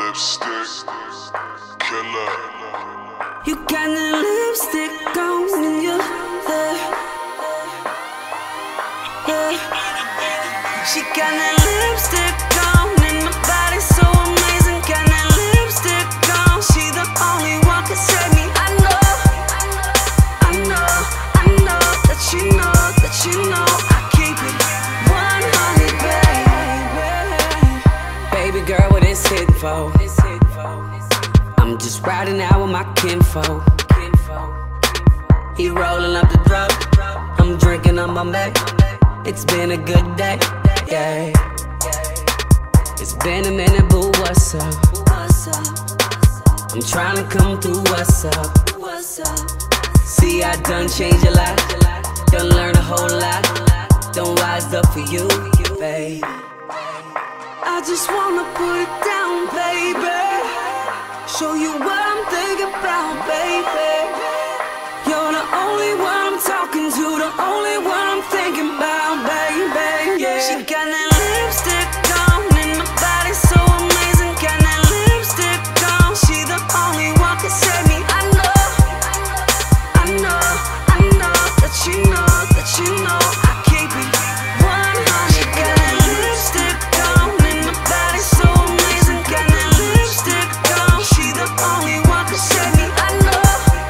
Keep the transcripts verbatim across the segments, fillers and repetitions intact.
Lipstick killer. You got the lipstick on and you there. Yeah. She got that lipstick on and my body's so amazing. Got that lipstick on. She the only one can save me. I know, I know, I know that you know, that you know I keep it one hundred, baby. Baby girl, what it's hitting for? I'm just riding out with my kinfolk. He rolling up the drop, I'm drinking on my back. It's been a good day, yeah. It's been a minute, boo, what's up? I'm trying to come through, what's up? See, I done changed a lot, done learn a whole lot, done wised up for you, babe. I just wanna put it down, baby. Show you what I'm thinking about, baby. You're the only one I'm talking to, the only one I'm thinking about, baby. Yeah. She got that lipstick on and my body's so amazing. Got that lipstick on. She the only one can save me. I know, I know, I know that you know, that you know I keep it one hundred. Got that lipstick on and my body's so amazing. Got that lipstick on. She the only one can save me. I know,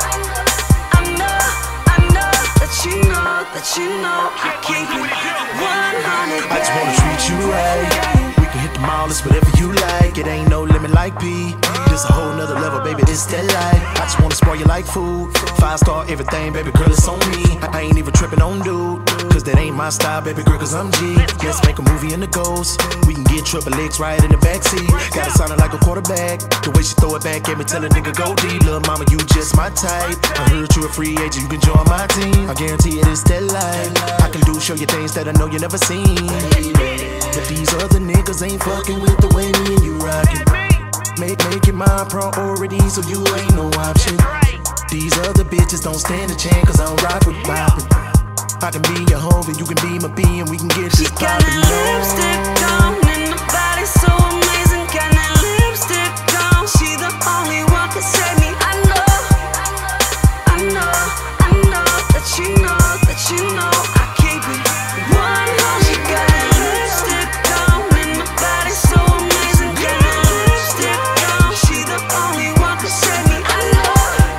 I know, I know that you know, that you know I keep it one hundred. I just wanna treat you right. We can hit the mall, it's whatever you like. It ain't no limit like P. This a whole nother level, baby, this that life. I just wanna spoil you like food. Five star everything, baby girl, it's on me. I ain't even tripping on dude, cause that ain't my style, baby girl, cause I'm G. Let's make a movie in the ghost. We can get triple X right in the backseat. Got it sounding like a quarterback. The way she throw it back at me, tell a nigga go deep. Lil' mama, you just my type. I heard you a free agent, you can join my team. I guarantee it is that life. I can do, show you things that I know you never seen. But these other niggas ain't fucking with the way me and you rockin'. Make, make it my priority, so you ain't no option. These other bitches don't stand a chance, cause I don't rock with poppin'. I can be your home and you can be my B, and we can get this poppin'. Got that lipstick on and my body's so amazing. Got that lipstick on. She the only one can save me. I know, I know, I know that you know, that you know I keep it one hundred. Got that lipstick on and my body's so amazing. Got that lipstick on. She the only one can save me. I know,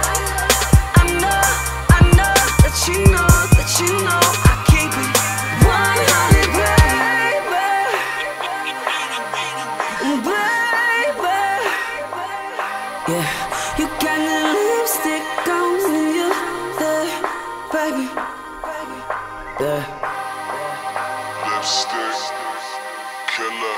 I know, I know that you know, that you know I keep it one hundred, baby, baby. Yeah, you got the lipstick on and you there, baby. Yeah. Lipstick killer.